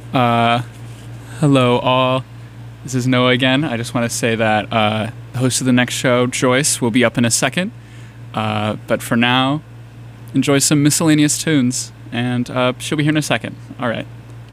Uh, Hello, all. This is Noah again. I just want to say that the host of the next show, Joyce, will be up in a second. But for now, enjoy some miscellaneous tunes, and she'll be here in a second. All right.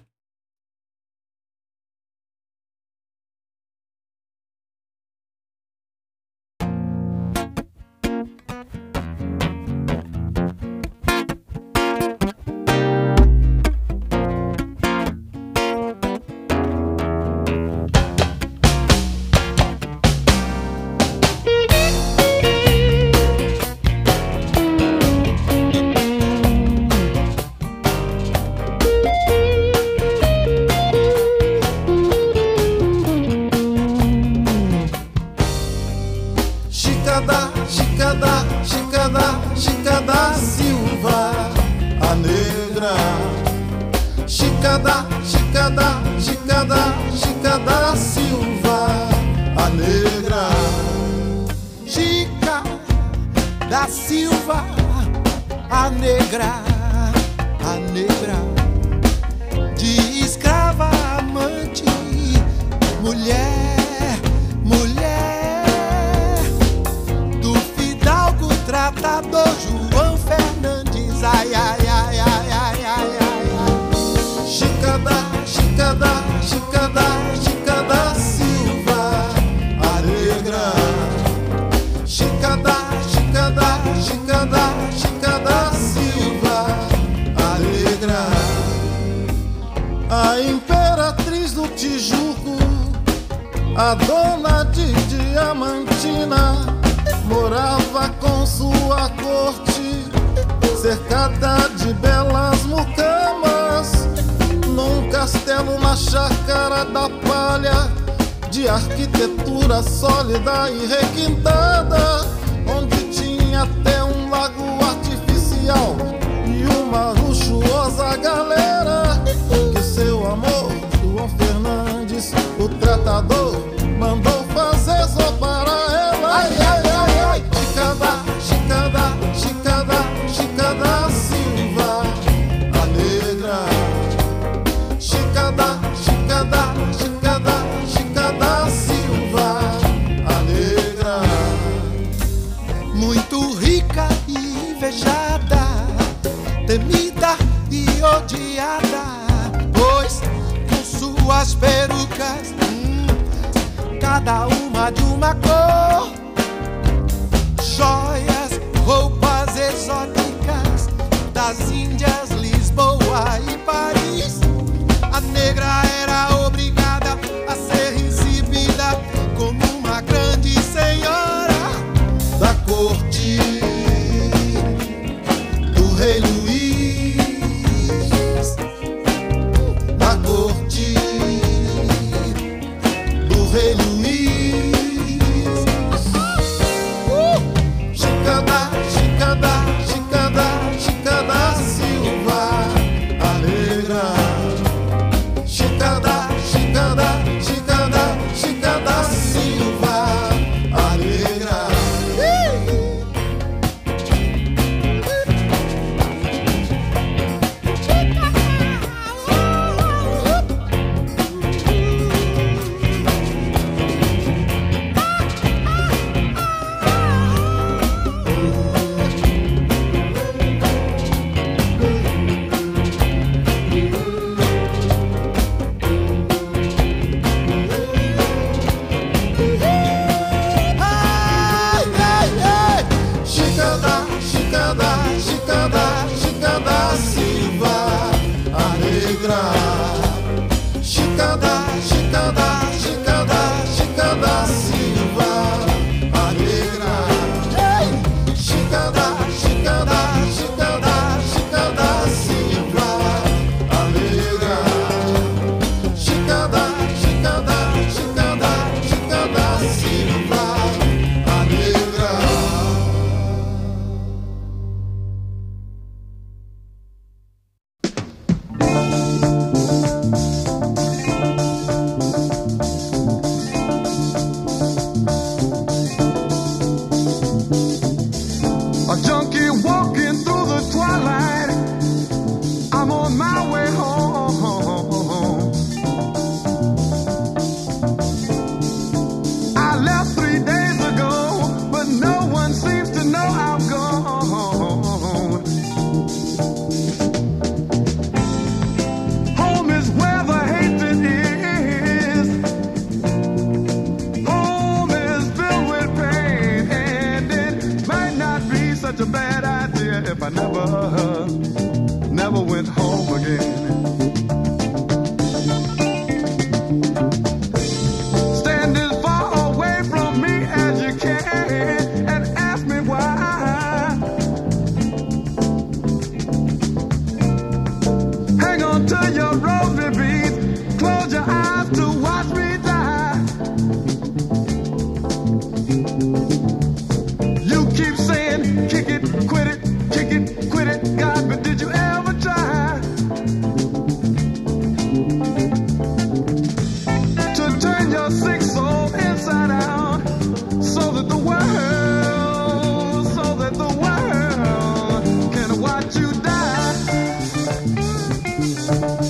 A dona de Diamantina morava com sua corte, cercada de belas mucamas, num castelo na chácara da palha, de arquitetura sólida e requintada, onde tinha até um lago artificial e uma luxuosa galera que seu amor, João Fernandes, o tratador, mandou fazer só para ela. Ai, ai, ai, ai. Chicada, Chicada, Chicada Silva, a negra. Chicada, Chicada, Chicada, Chicada Silva, a negra. Muito rica e invejada, temida e odiada, pois com suas perucas, cada uma de uma cor, joias, roupas exóticas das Índias, Lisboa e Paris, a negra era obrigada a ser recebida como uma grande senhora da corte do rei Luís, da corte do rei Luís. Chicada, Chicada, Chicada, Chicada Silva, a negra. Chicada, Chicada, Chicada, Chicada Silva, a negra. Chicada, Chicada, Chicada, Chicada Silva, a negra. Chicada, Chicada, Chicada, Chicada Silva, a negra. Chicada, Chicada, Chicada, Chicada Silva, a negra. Chicada, Chicada, Chicada, Chicada Silva, a negra.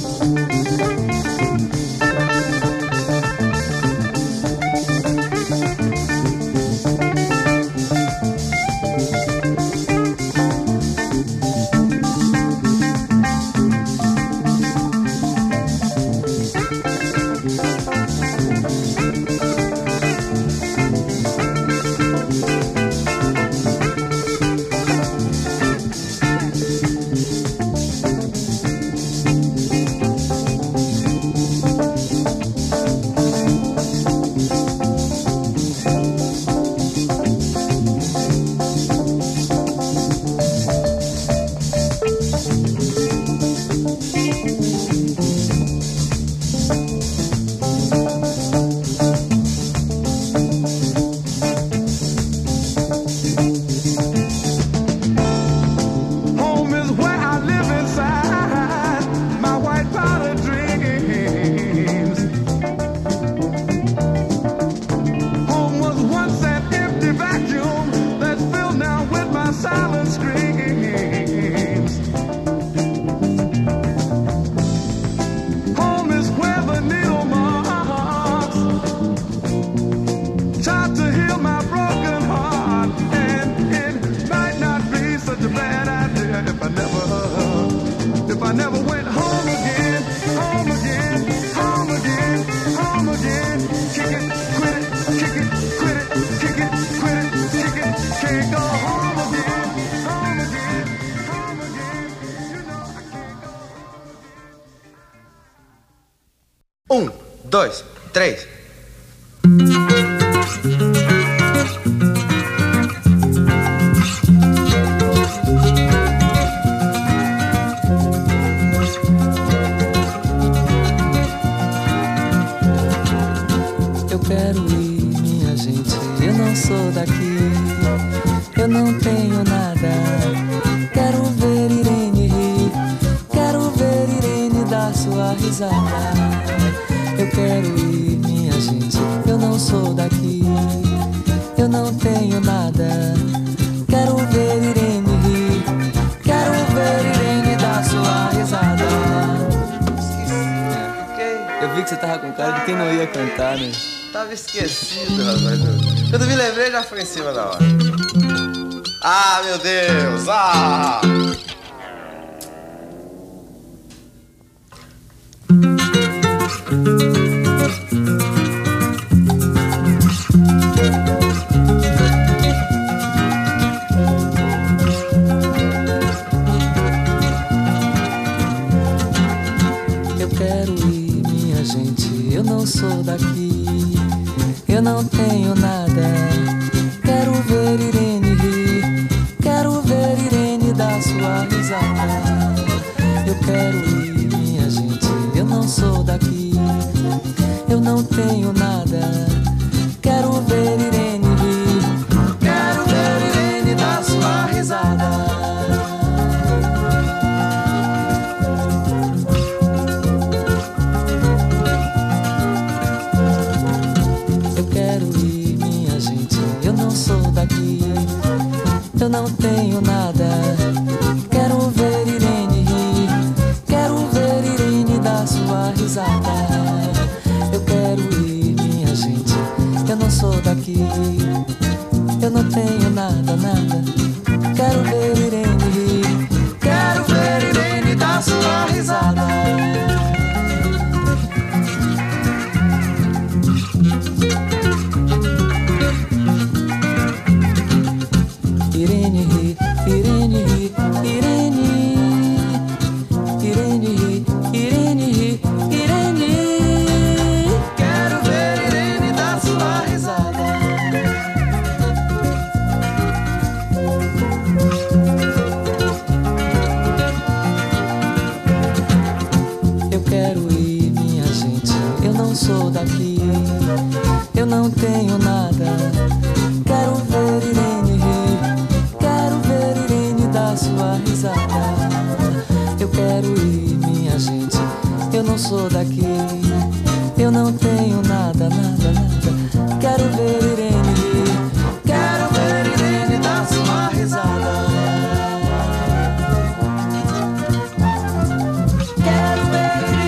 Dois, três. Eu quero ir, minha gente, eu não sou daqui, eu não tenho nada. Quero ver Irene rir, quero ver Irene dar sua risada. Eu quero ir, minha gente, eu não sou daqui, eu não tenho nada. Quero ver Irene rir, quero ver Irene dar sua risada. Eu vi que você tava com cara de quem não ia cantar, né? Tava esquecido, rapaz. Quando me lembrei, já foi em cima da hora. Ah, meu Deus! Ah! Eu quero ir, minha gente, eu não sou daqui, eu não tenho nada. Quero ver Irene rir, quero ver Irene dar sua risada. Eu quero ir, minha gente, eu não sou daqui, eu não tenho nada. Quero ver Irene rir, quero ver Irene dar sua risada. Eu não tenho nada. Quero ver Irene rir, quero ver Irene dar sua risada. Eu quero ir, minha gente, eu não sou daqui, eu não tenho nada, nada. Quero ver Irene rir, quero ver Irene dar sua risada. Irene ri, Irene ri, Irene, Irene ri, Irene ri, Irene. Quero ver Irene dar sua risada. Eu quero ir, minha gente, eu não sou daqui, eu não tenho nada. Quero ver Irene rir, quero ver Irene dar sua risada. Eu quero ir, minha gente, eu não sou daqui, eu não tenho nada, nada, nada. Quero ver Irene rir, quero ver Irene dar sua risada. Quero ver Irene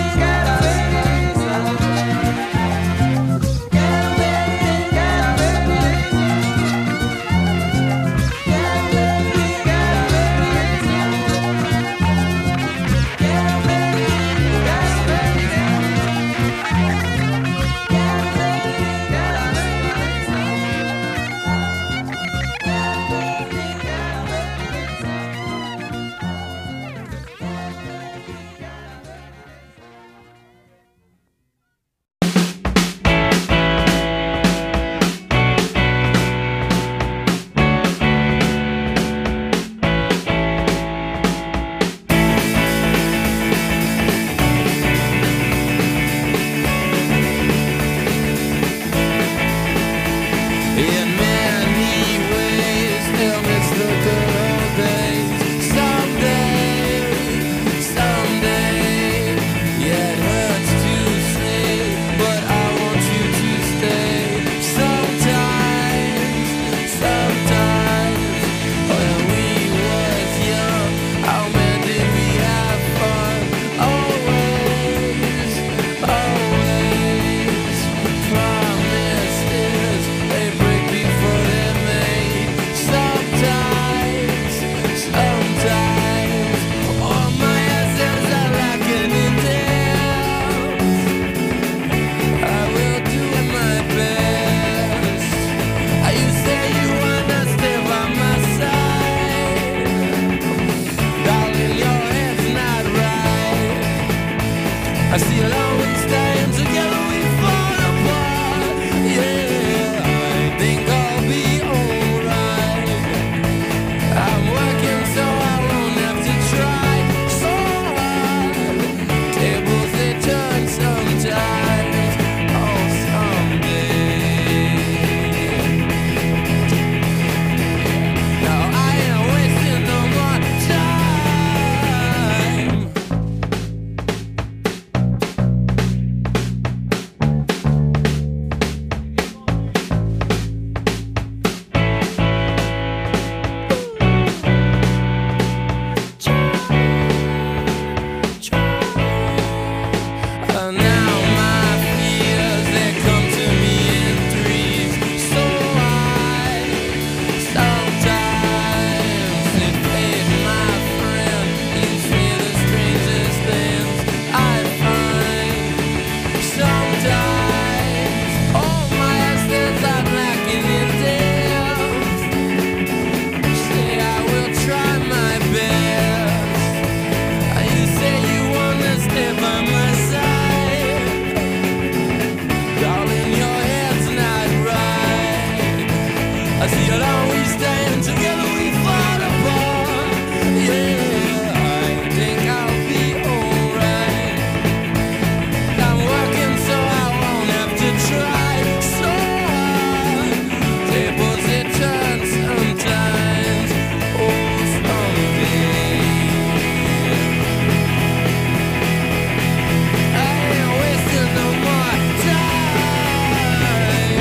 we stand together, we fall apart. Yeah, I think I'll be alright. I'm working so I won't have to try so hard. Tables they turn sometimes, oh someday. No, I ain't wasting no more time. Now my fears, they come to me in threes. So sometimes it fade, my friend. You say the strangest things I find. Sometimes all my essence are lacking in depth. Say I will try my best. You say you wanna stay by my side. Darling, your head's not right. I see it all, we stand together, we fall apart. Yeah, I think I'll be alright. I'm working so I won't have to try so hard. Tables they turn sometimes, oh someday. I ain't wasting no more time.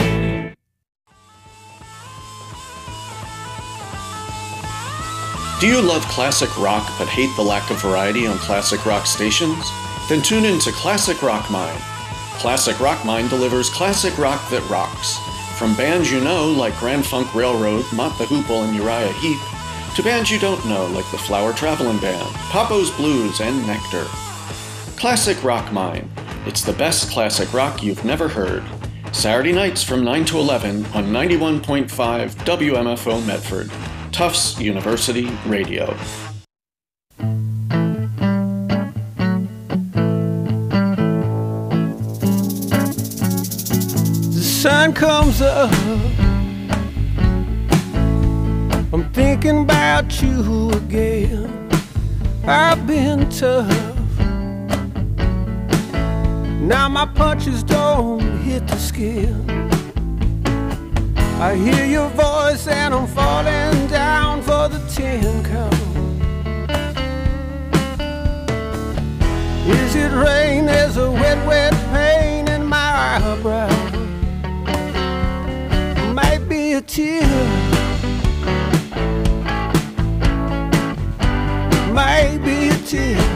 Do you love classic rock but hate the lack of variety on classic rock stations? Then tune in to Classic Rock Mine. Classic Rock Mine delivers classic rock that rocks. From bands you know like Grand Funk Railroad, Mott the Hoople, and Uriah Heep, to bands you don't know like the Flower Travelin' Band, Papo's Blues, and Nectar. Classic Rock Mine. It's the best classic rock you've never heard. Saturday nights from 9 to 11 on 91.5 WMFO Medford. Tufts University Radio. The sun comes up, I'm thinking about you again. I've been tough, now my punches don't hit the skin. I hear your voice and I'm falling down for the 10 count. Is it rain? There's a wet, wet pain in my eyebrow. Might be a tear, might be a tear.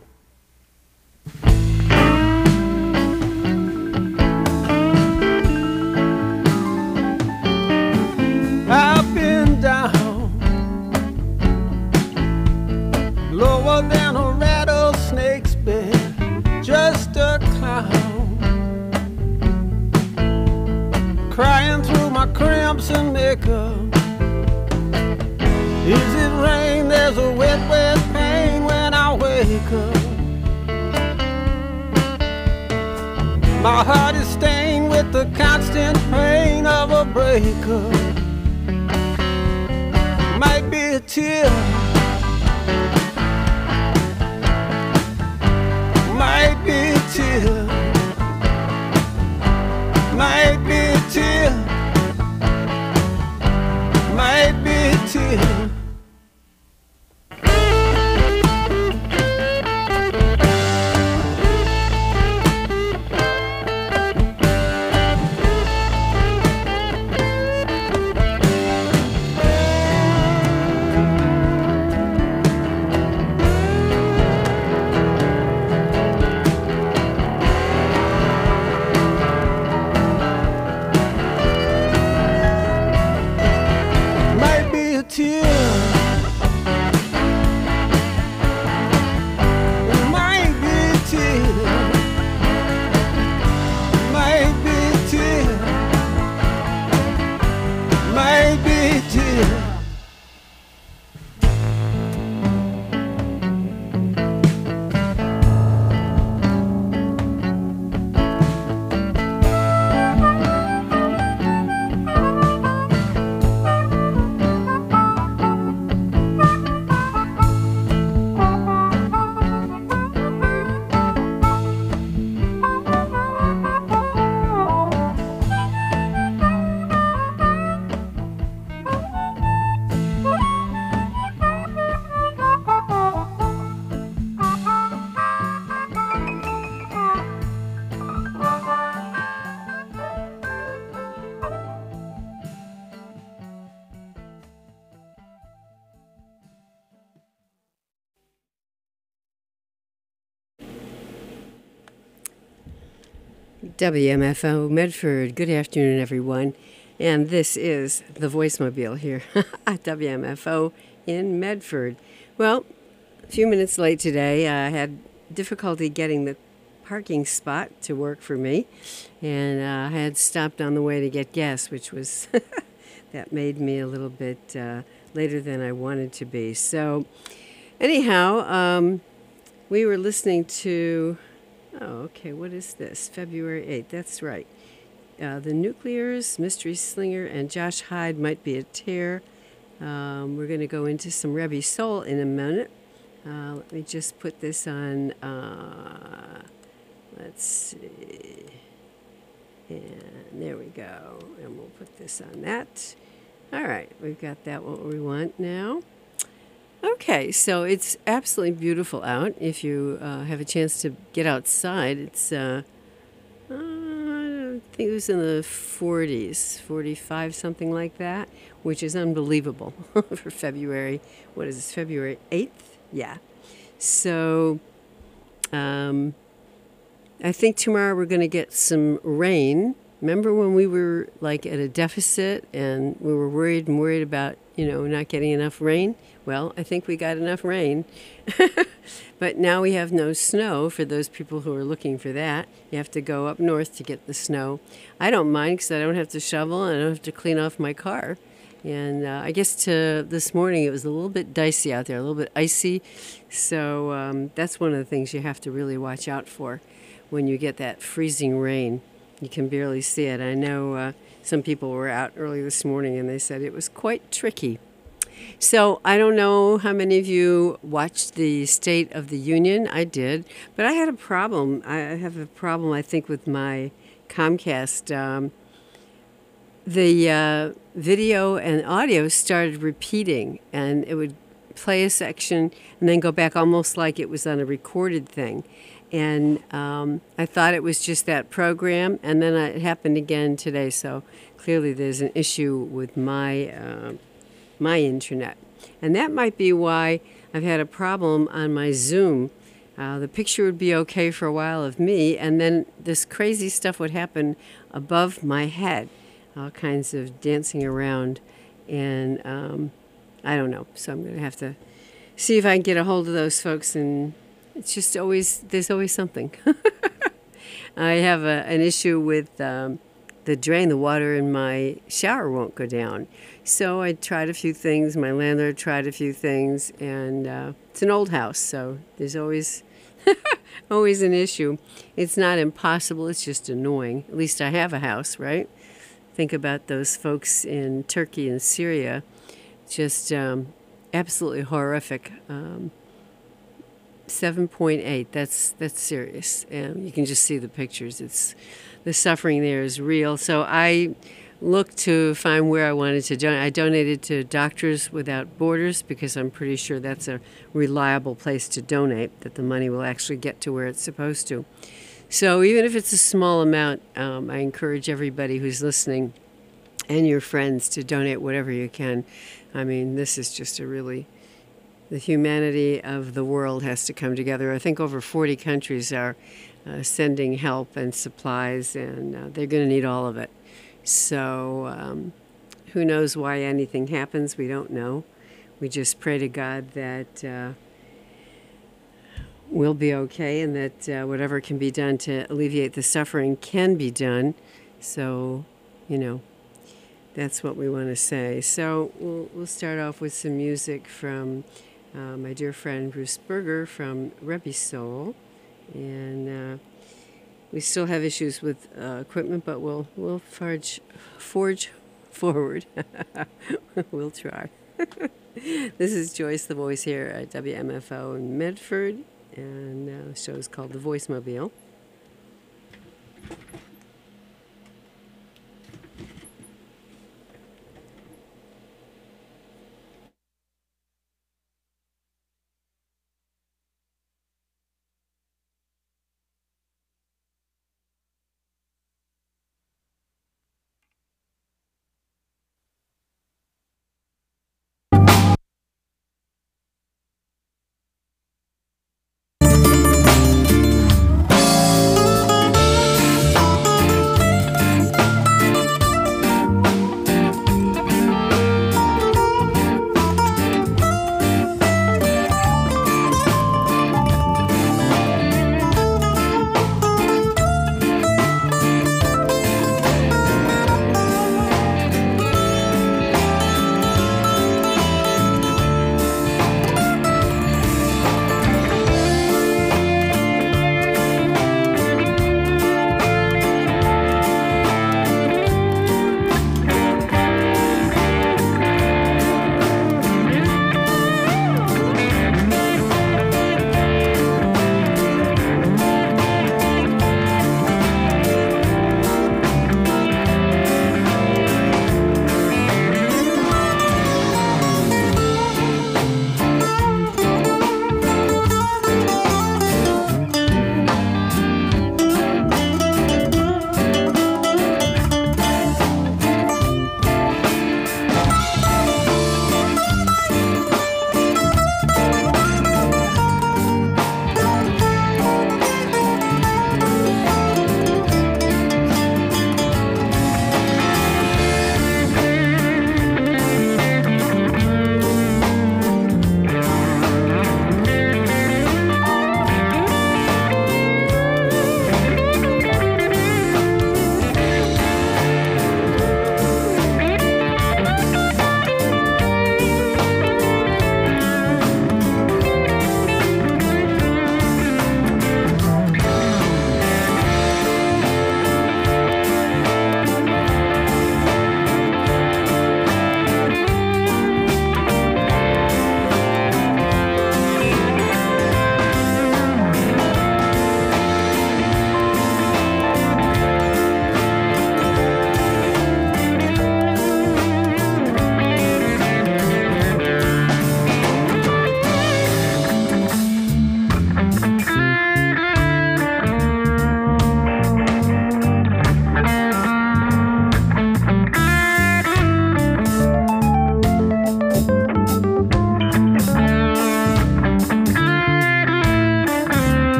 I've been down, lower than a rattlesnake's bed, just a clown, crying through my crimson makeup. Is it rain? There's a wet, wet pain when I wake up. My heart is stained with the constant pain of a breakup. Might be a tear, might be a tear, might be a tear, might be a tear. WMFO Medford. Good afternoon, everyone. And this is the Voicemobile here at WMFO in Medford. Well, a few minutes late today. I had difficulty getting the parking spot to work for me. And I had stopped on the way to get gas, which was, that made me a little bit later than I wanted to be. So anyhow, we were listening to... Oh, okay, what is this? February 8th, that's right. The Nuclears, Mystery Slinger, and Josh Hyde Might Be a Tear. We're going to go into some Rebby Soul in a minute. Let me just put this on, let's see. And there we go. And we'll put this on that. All right, we've got that what we want now. Okay, so it's absolutely beautiful out. If you have a chance to get outside, it's, I think it was in the 40s, 45, something like that, which is unbelievable for February. What is this, February 8th? Yeah. So I think tomorrow we're going to get some rain. Remember when we were like at a deficit and we were worried about, not getting enough rain? Well, I think we got enough rain. But now we have no snow for those people who are looking for that. You have to go up north to get the snow. I don't mind because I don't have to shovel and I don't have to clean off my car. And I guess this morning it was a little bit dicey out there, a little bit icy. So that's one of the things you have to really watch out for when you get that freezing rain. You can barely see it. I know some people were out early this morning and they said it was quite tricky. So I don't know how many of you watched the State of the Union. I did, but I had a problem. I have a problem, I think, with my Comcast. The video and audio started repeating, and it would play a section and then go back almost like it was on a recorded thing. And I thought it was just that program, and then it happened again today. So clearly there's an issue with my internet. And that might be why I've had a problem on my Zoom. The picture would be okay for a while of me, and then this crazy stuff would happen above my head, all kinds of dancing around. And I don't know. So I'm going to have to see if I can get a hold of those folks. And it's just there's always something. I have an issue with the drain. The water in my shower won't go down. So I tried a few things. My landlord tried a few things. And it's an old house, so there's always always an issue. It's not impossible. It's just annoying. At least I have a house, right? Think about those folks in Turkey and Syria. Just absolutely horrific. 7.8. That's serious. And you can just see the pictures. The suffering there is real. So I looked to find where I wanted to donate. I donated to Doctors Without Borders because I'm pretty sure that's a reliable place to donate, that the money will actually get to where it's supposed to. So even if it's a small amount, I encourage everybody who's listening and your friends to donate whatever you can. I mean, this is just the humanity of the world has to come together. I think over 40 countries are sending help and supplies, and they're going to need all of it. So who knows why anything happens? We don't know. We just pray to God that we'll be okay and that whatever can be done to alleviate the suffering can be done. So, that's what we want to say. So we'll start off with some music from my dear friend Bruce Berger from Rebby Soul. And we still have issues with equipment, but we'll forge forward. We'll try. This is Joyce, the voice here at WMFO in Medford, and the show is called The Voicemobile.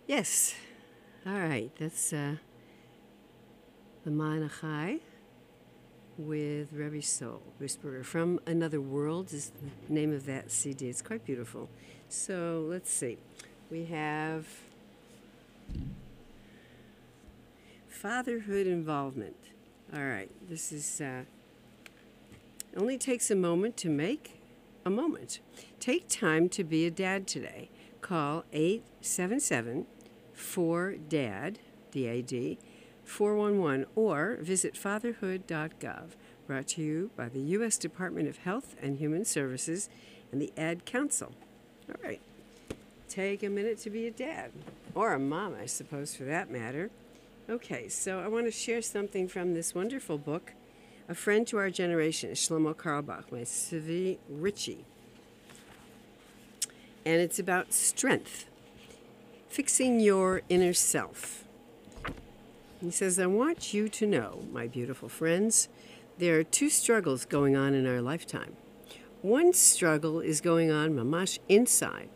Yes. All right. That's the Manachai with Rebbe Soul Whisperer. From Another World is the name of that CD. It's quite beautiful. So let's see. We have fatherhood involvement. All right. This is only takes a moment to make a moment. Take time to be a dad today. Call 877-4DAD, D-A-D, 411, or visit fatherhood.gov. Brought to you by the U.S. Department of Health and Human Services and the Ad Council. All right. Take a minute to be a dad, or a mom, I suppose, for that matter. Okay, so I want to share something from this wonderful book, A Friend to Our Generation, Shlomo Carlebach, by Zvi Ritchie. And it's about strength, fixing your inner self. He says, I want you to know, my beautiful friends, there are two struggles going on in our lifetime. One struggle is going on mamash inside.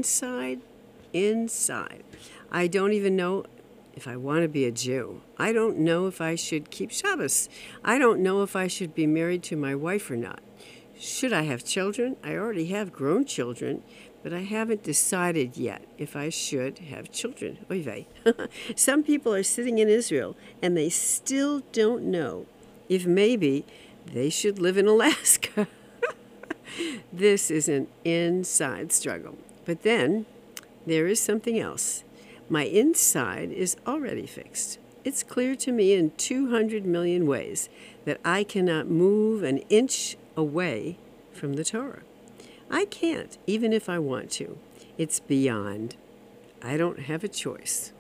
I don't even know if I want to be a Jew. I don't know if I should keep Shabbos. I don't know if I should be married to my wife or not. Should I have children? I already have grown children, but I haven't decided yet if I should have children. Oy vey. Some people are sitting in Israel, and they still don't know if maybe they should live in Alaska. This is an inside struggle. But then there is something else. My inside is already fixed. It's clear to me in 200 million ways that I cannot move an inch away from the Torah. I can't, even if I want to. It's beyond. I don't have a choice.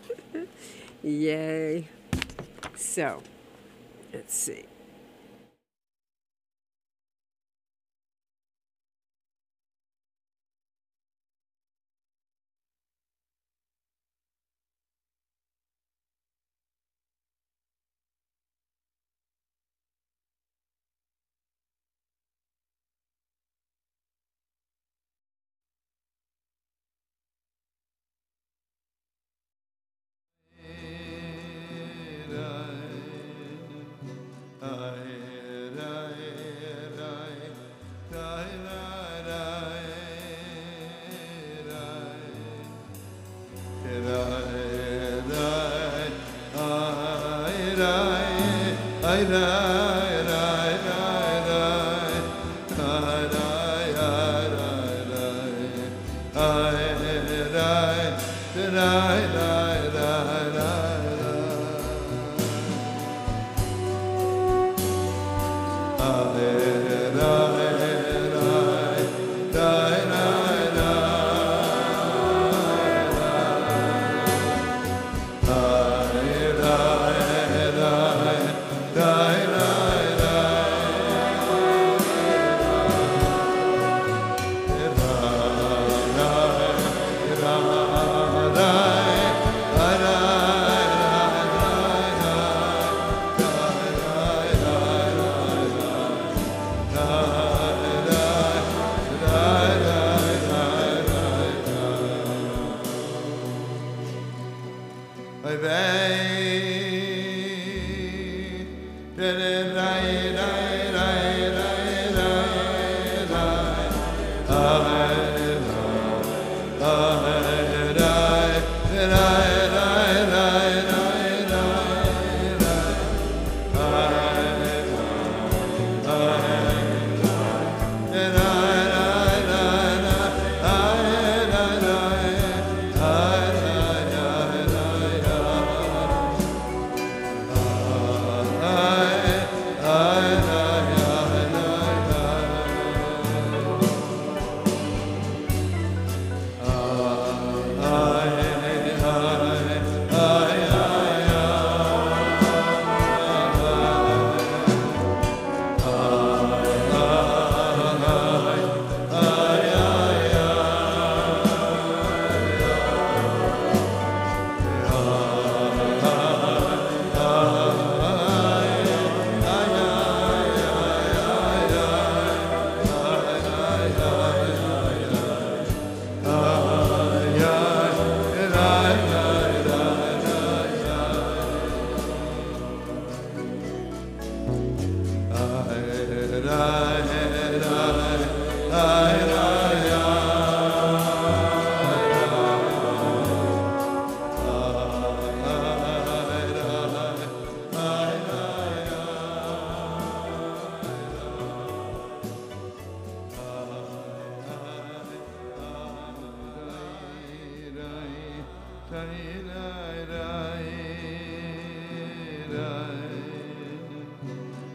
Yay. So, let's see.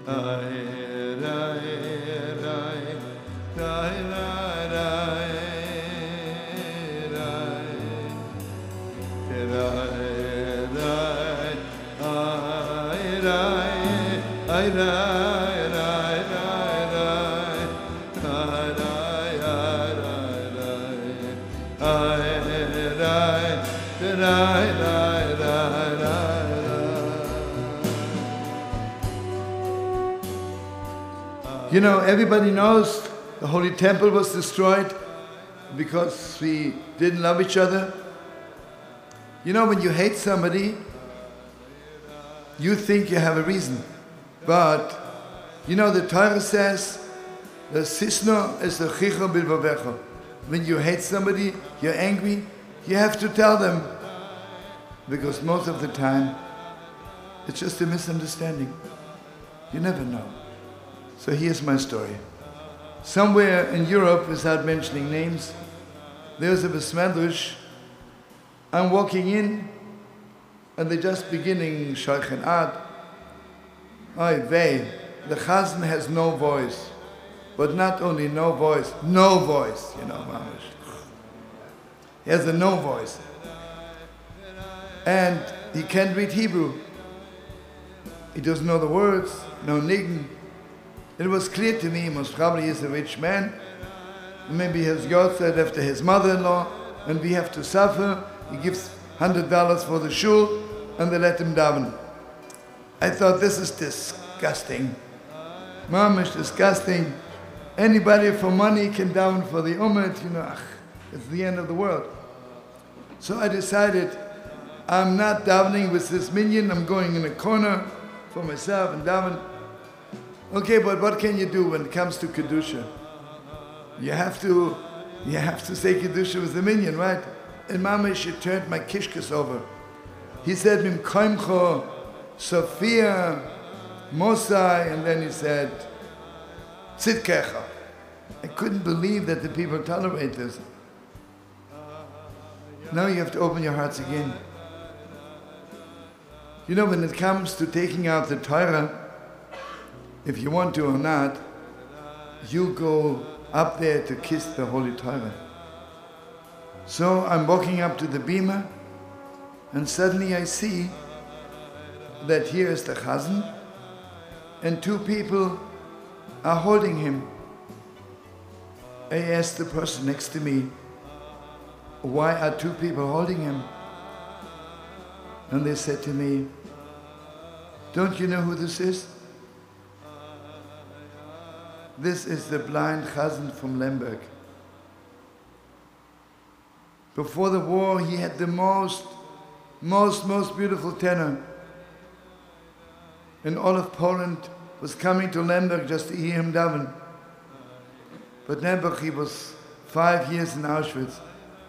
You know, everybody knows the Holy Temple was destroyed because we didn't love each other. You know, when you hate somebody, you think you have a reason. But, you know, the Torah says, the sisno is the chicha bilvavecha. When you hate somebody, you're angry, you have to tell them. Because most of the time, it's just a misunderstanding. You never know. So here's my story. Somewhere in Europe, without mentioning names, there's a Besmedrash. I'm walking in, and they're just beginning Shaychen Ad. Oy vey, the Chazan has no voice. But not only no voice, you know, mamish. He has a no voice. And he can't read Hebrew. He doesn't know the words, no niggun. It was clear to me, most probably he's a rich man. Maybe his yahrzeit after his mother-in-law, and we have to suffer. He gives $100 for the shul, and they let him daven. I thought, this is disgusting. Mamish, disgusting. Anybody for money can daven for the ummah, you know, it's the end of the world. So I decided, I'm not davening with this minyan, I'm going in a corner for myself and daven. Okay, but what can you do when it comes to Kedusha? You have to say Kedusha with the minyan, right? And Mamish, it turned my kishkas over. He said, Mim Koimcho, Sophia, Mosai, and then he said, Tzidkecha. I couldn't believe that the people tolerate this. Now you have to open your hearts again. You know, when it comes to taking out the Torah, if you want to or not, you go up there to kiss the Holy Torah. So I'm walking up to the bima, and suddenly I see that here is the Chazan, and two people are holding him. I asked the person next to me, why are two people holding him? And they said to me, don't you know who this is? This is the blind Chazan from Lemberg. Before the war, he had the most beautiful tenor. And all of Poland was coming to Lemberg just to hear him daven. But Lemberg, he was 5 years in Auschwitz.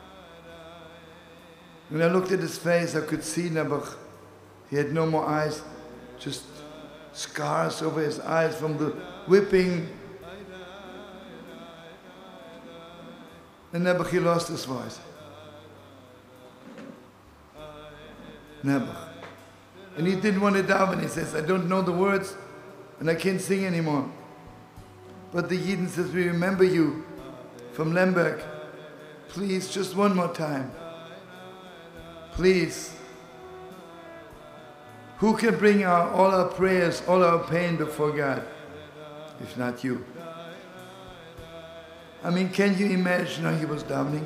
When I looked at his face, I could see Lemberg. He had no more eyes, just scars over his eyes from the whipping. And Nebuch, he lost his voice. Nebuch. And he didn't want to daven. He says, I don't know the words and I can't sing anymore. But the Yidden says, we remember you from Lemberg. Please, just one more time. Please. Who can bring all our prayers, all our pain before God, if not you? I mean, can you imagine how he was davening?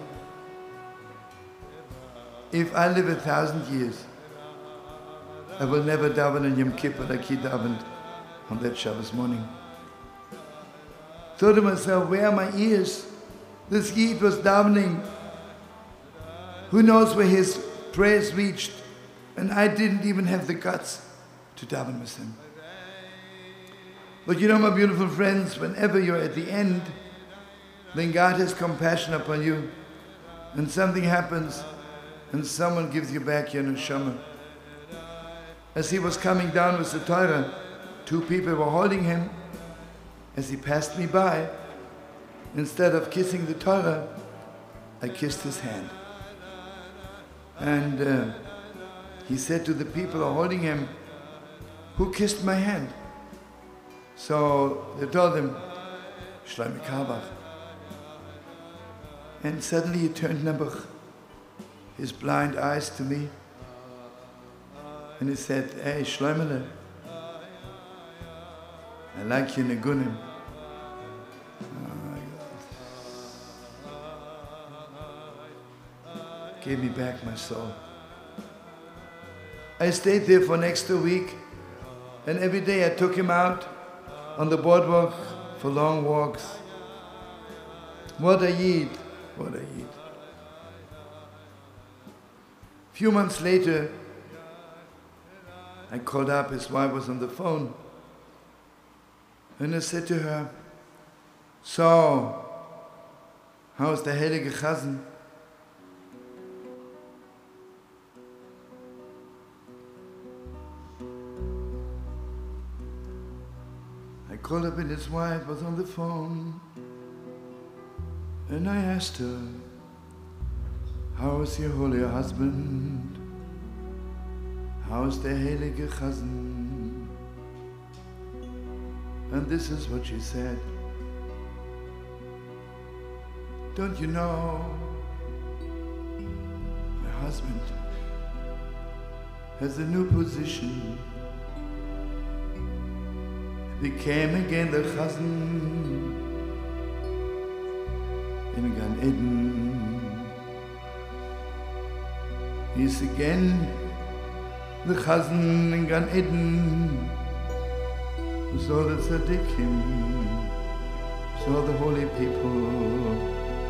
If I live 1,000 years, I will never daven on Yom Kippur like he davened on that Shabbos morning. Thought to myself, where are my ears? This Yid was davening. Who knows where his prayers reached? And I didn't even have the guts to daven with him. But you know, my beautiful friends, whenever you're at the end, then God has compassion upon you, and something happens, and someone gives you back your neshama. As he was coming down with the Torah, two people were holding him. As he passed me by, instead of kissing the Torah, I kissed his hand. And he said to the people who are holding him, who kissed my hand? So they told him, Shlomo Carlebach. And suddenly he turned Nebuch, his blind eyes to me. And he said, hey, Shloimele, I like you Negunim. Gave me back my soul. I stayed there for next a week, and every day I took him out on the boardwalk for long walks. What a yid, what a yid. A few months later, I called up, his wife was on the phone, and I said to her, so, how's the Heilige Chazan? I called up and his wife was on the phone, and I asked her, how's your holy husband? How's the Heilige Chazan? And this is what she said. Don't you know, my husband has a new position. He became again the Chazan in Gan Eden. He's again the Chazan in Gan Eden. With all the tzaddikim, with all the holy people.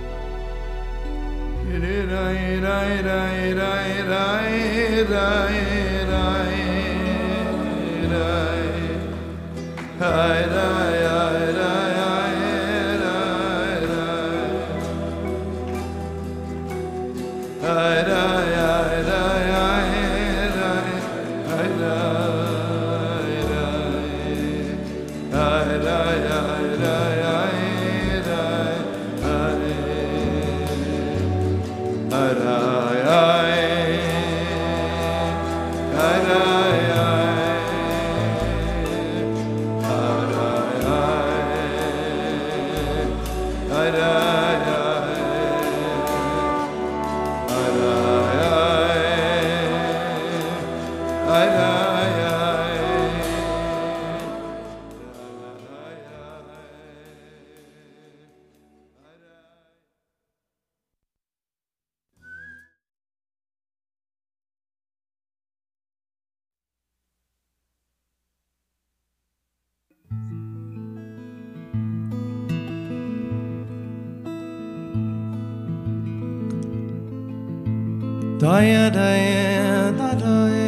Daya daya da daya,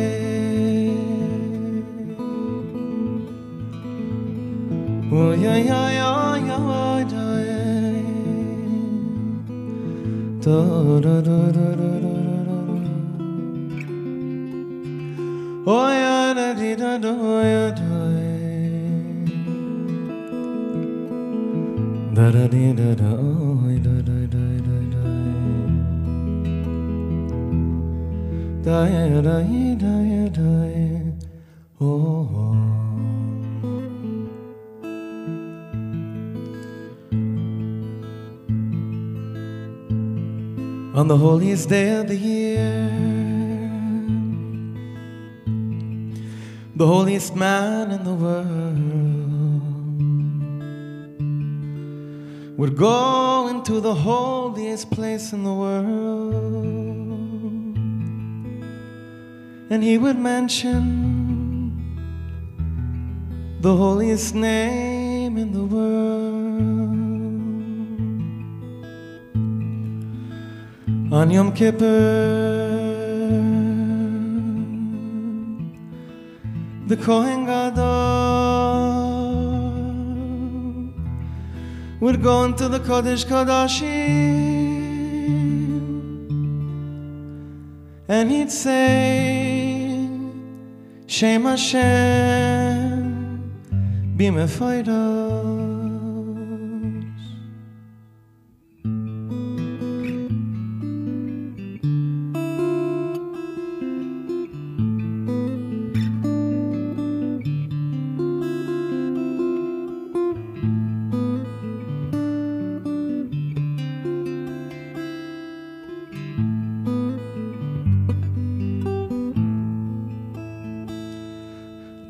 oh ya ya ya ya daya, da da da da da da, oh ya da di da da ya daya, da da di da da da da da da. Daya, daya, daya, daya, oh, oh. On the holiest day of the year, the holiest man in the world would go into the holiest place in the world, and he would mention the holiest name in the world. On Yom Kippur, the Kohen Gadol would go into the Kodesh Kodashim, and he'd say, Shem Hashem b'mefaydos.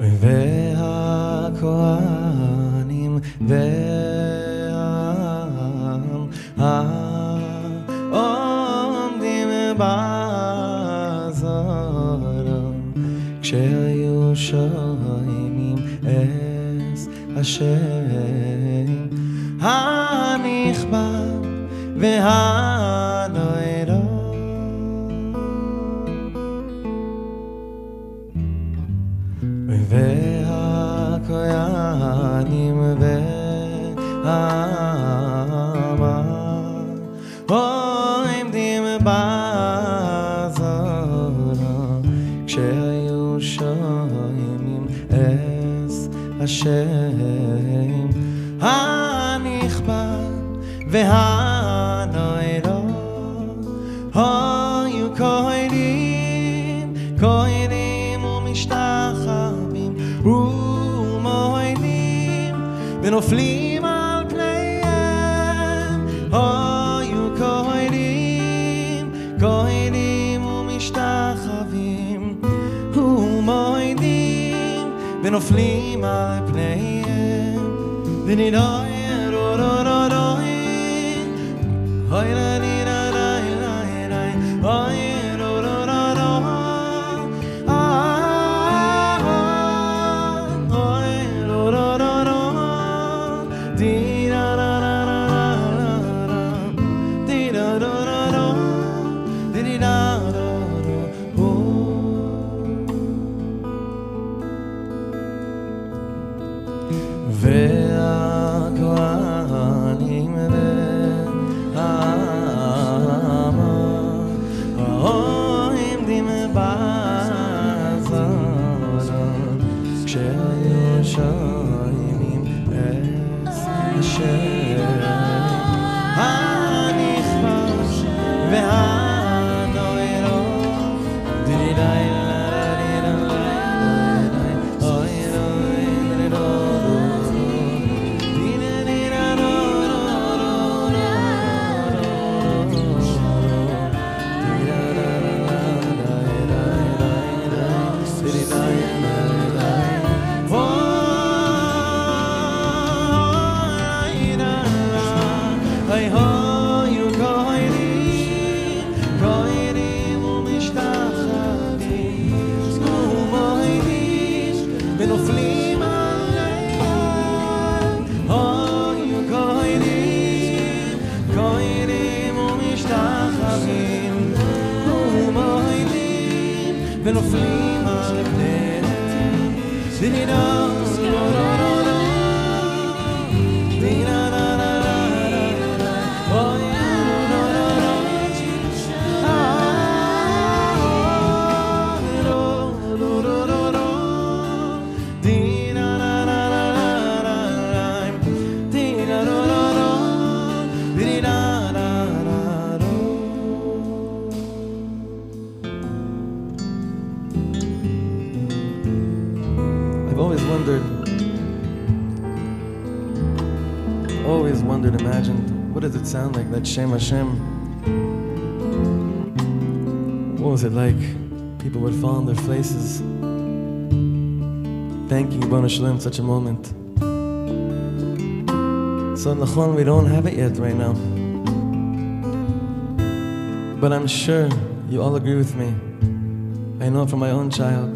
והכהנים והעם העומדים בזרה כשהיו שומעים אס השם הנכבד והנורא והכהנים והעם העומדים בזרה כשהיו שומעים אס השם הנכבד והנורא היו כהנים ומשתחווים ומועלים ונופלים על פניהם היו כהנים ומשתחווים ומועלים ונופלים על פניהם ונדאי והכהנים והעם העומדים בזרה כשהיו שומעים אס השם הנכבד והנורא דידי ונופלים עליהם היו כהנים ומשתחווים ומועלים ונופלים על פניהם דינה imagined, what does it sound like, that Shem Hashem? What was it like? People would fall on their faces, thanking Ribono Shel Olam such a moment. So Nachon, we don't have it yet right now. But I'm sure you all agree with me. I know from my own child.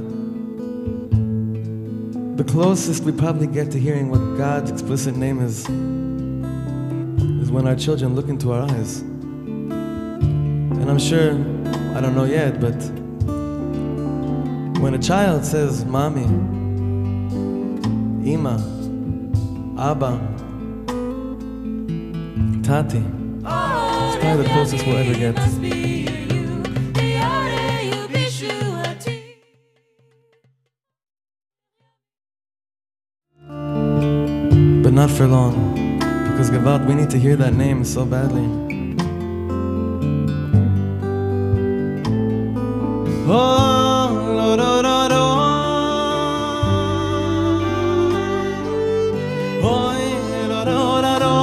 The closest we probably get to hearing what God's explicit name is when our children look into our eyes. And I'm sure, I don't know yet, but when a child says, Mommy, Ima, Abba, Tati, it's probably the closest we'll ever get. But not for long. Because Gavad, we need to hear that name so badly. Oh, lo, lo, lo, lo. Oh, lo, lo, lo, lo.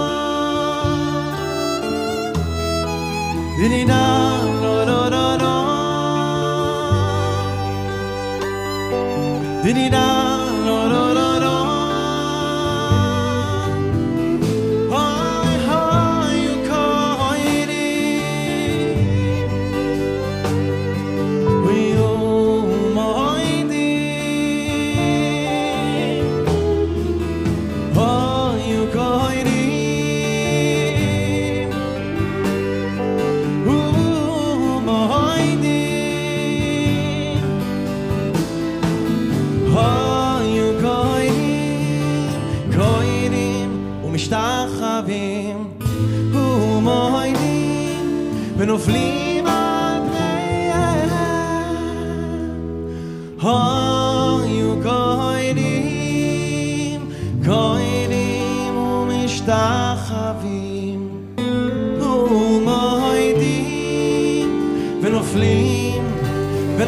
Di-di-da, lo, lo, lo, lo. Di-di-da. משתחווים ומועדים ונופלים על פניהם היו כהנים ומשתחווים ומועדים ונופלים על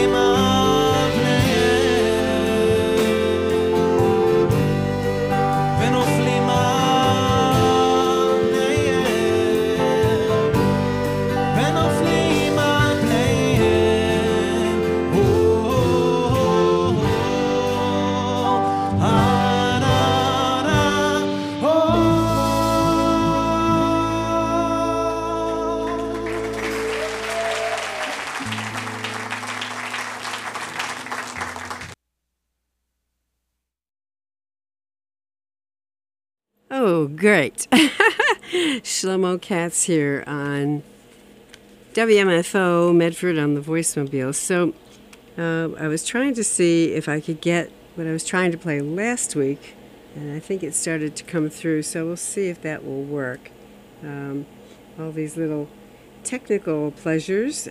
Oh, great. Shlomo Katz here on WMFO Medford on the Voicemobile. So I was trying to see if I could get what I was trying to play last week, and I think it started to come through, so we'll see if that will work. All these little technical pleasures.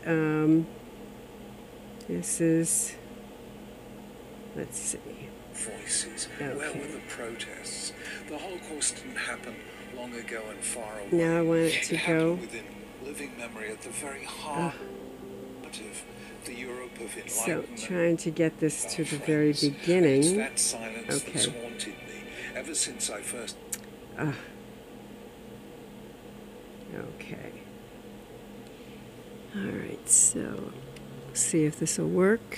This is, let's see. Voices. Okay. Where were the protests? The Holocaust didn't happen long ago and far away. Now I want it to go. Within living memory at the very heart of the Europe of So enlightenment. trying to get this to the very It's beginning. that silence that's Okay. haunted me ever since I first. Okay. All right, so see if this will work.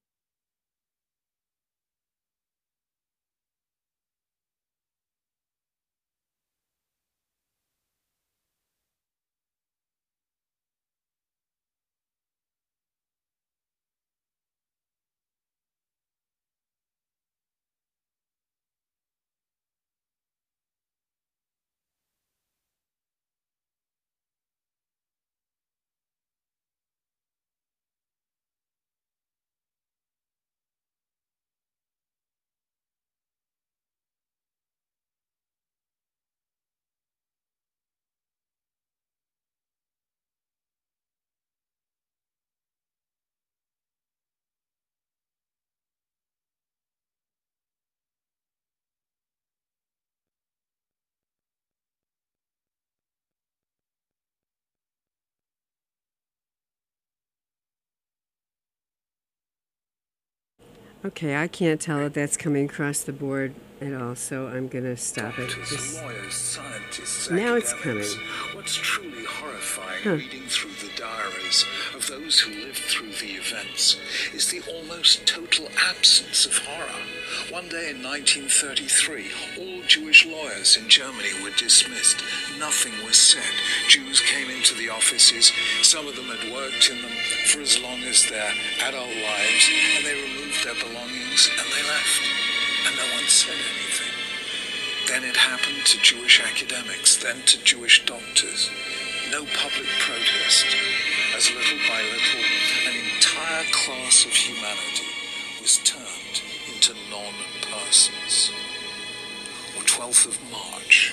Okay, I can't tell if that's coming across the board at all, so I'm going to stop it. Doctors, Just- lawyers, scientists, Now it's academics. coming. What's truly horrifying reading through the diaries of those who lived through the events is the almost total absence of horror. One day in 1933, all Jewish lawyers in Germany were dismissed. Nothing was said. Jews came into the offices. Some of them had worked in them for as long as their adult lives, and they removed their belongings and they left. And no one said anything. Then it happened to Jewish academics, then to Jewish doctors. No public protest. As little by little, an entire class of humanity was turned into non-persons. On 12th of March,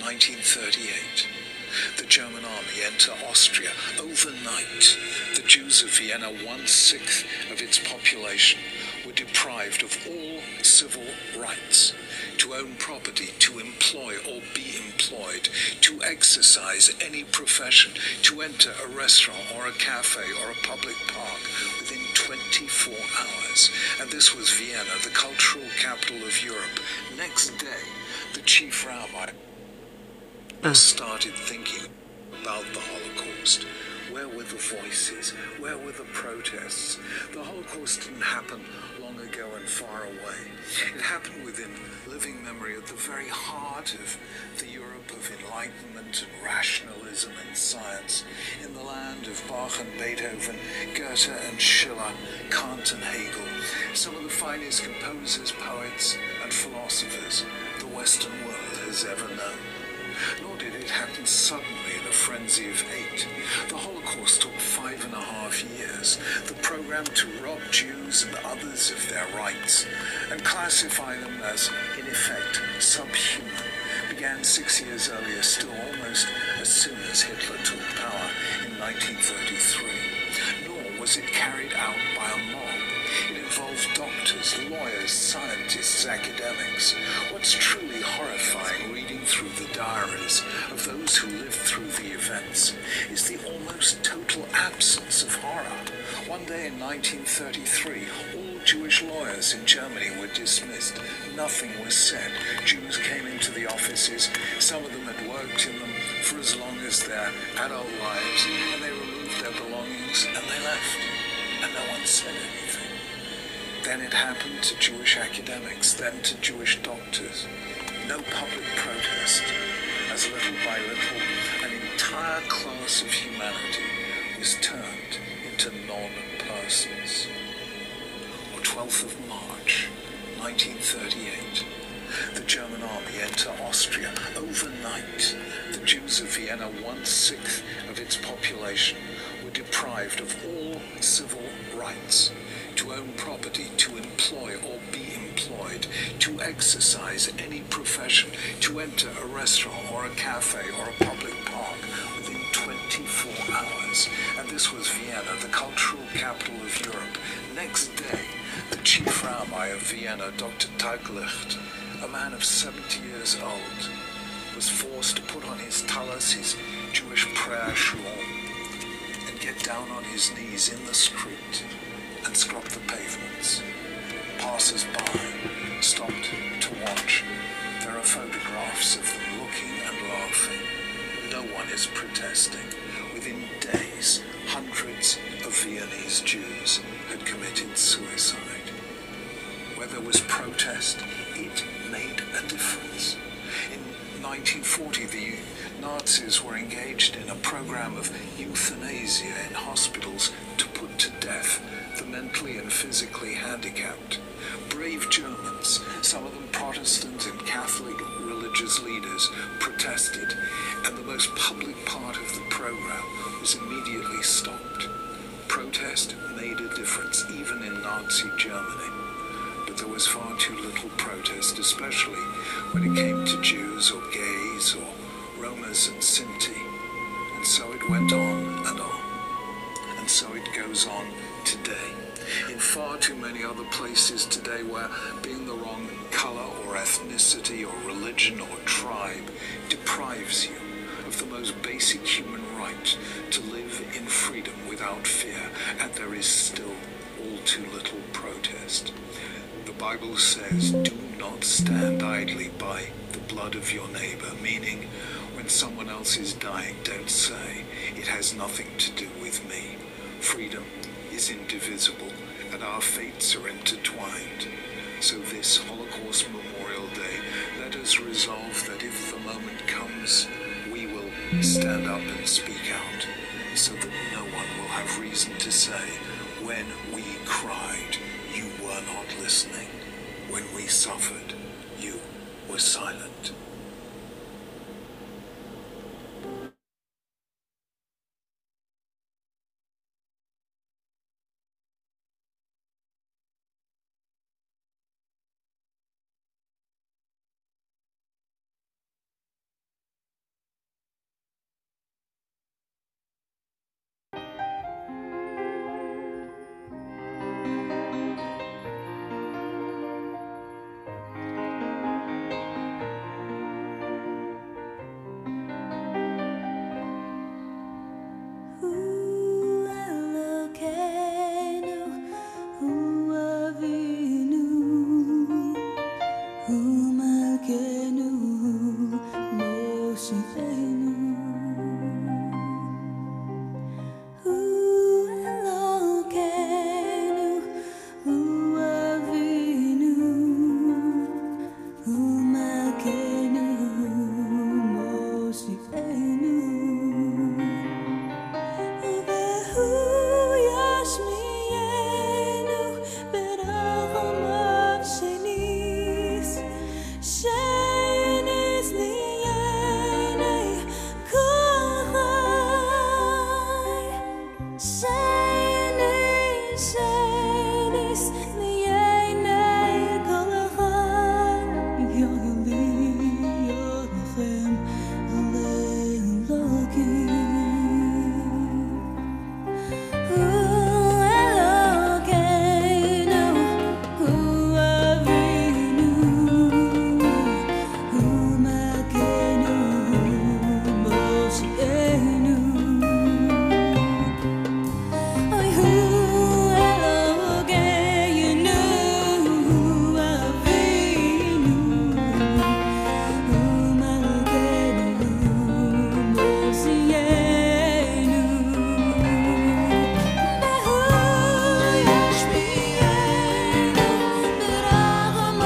1938, the German army enter Austria. Overnight, the Jews of Vienna, 1/6 of its population, were deprived of all civil rights, to own property, to employ or be employed, to exercise any profession, to enter a restaurant or a cafe or a public park within 24 hours. And this was Vienna, the cultural capital of Europe. Next day, the chief rabbi started thinking about the Holocaust. Where were the voices? Where were the protests? The Holocaust didn't happen long ago and far away. It happened within living memory at the very heart of the Europe of enlightenment and rationalism and science, in the land of Bach and Beethoven, Goethe and Schiller, Kant and Hegel, some of the finest composers, poets and philosophers the Western world has ever known. Nor did it happen suddenly in a frenzy of hate. The Holocaust took 5.5 years. The program to rob Jews and others of their rights and classify them as, in effect, subhuman began 6 years earlier, still almost as soon as Hitler took power in 1933. Nor was it carried out by a mob. It involved doctors, lawyers, scientists, academics. What's truly horrifying reading through the diaries of those who lived through the events is the almost total absence of horror. One day in 1933, all Jewish lawyers in Germany were dismissed. Nothing was said. Jews came into the offices. Some of them had worked in them for as long as their adult lives, and they removed their belongings and they left. And no one said anything. Then it happened to Jewish academics, then to Jewish doctors. No public protest. As little by little, an entire class of humanity was turned into non-persons. On 12th of March, 1938, the German army entered Austria. Overnight, the Jews of Vienna, 1/6 of its population, were deprived of all civil rights, to own property, to employ or be employed, to exercise any profession, to enter a restaurant or a cafe or a public park within 24 hours. And this was Vienna, the cultural capital of Europe. Next day, the chief rabbi of Vienna, Dr. Taglicht, a man of 70 years old, was forced to put on his tallis, his Jewish prayer shawl, and get down on his knees in the street and scrub the pavements. Passers-by stopped to watch. There are photographs of them looking and laughing. No one is protesting. Within days, hundreds of Viennese Jews had committed suicide. Where there was protest, it made a difference. In 1940, the Nazis were engaged in a program of euthanasia in hospitals to put to death the mentally and physically handicapped. Brave Germans, some of them Protestant and Catholic religious leaders, protested, and the most public part of the program was immediately stopped. Protest made a difference, even in Nazi Germany. But there was far too little protest, especially when it came to Jews or gays or Romas and Sinti. And so it went on and on. And so it goes on today. In far too many other places today where being the wrong color or ethnicity or religion or tribe deprives you of the most basic human right to live in freedom without fear, and there is still all too little protest. The Bible says, do not stand idly by the blood of your neighbor, meaning when someone else is dying, don't say, it has nothing to do with me. Freedom is indivisible, and our fates are intertwined. So this Holocaust Memorial Day, let us resolve that if the moment comes, we will stand up and speak out, so that no one will have reason to say, when we cried, you were not listening. When we suffered, you were silent.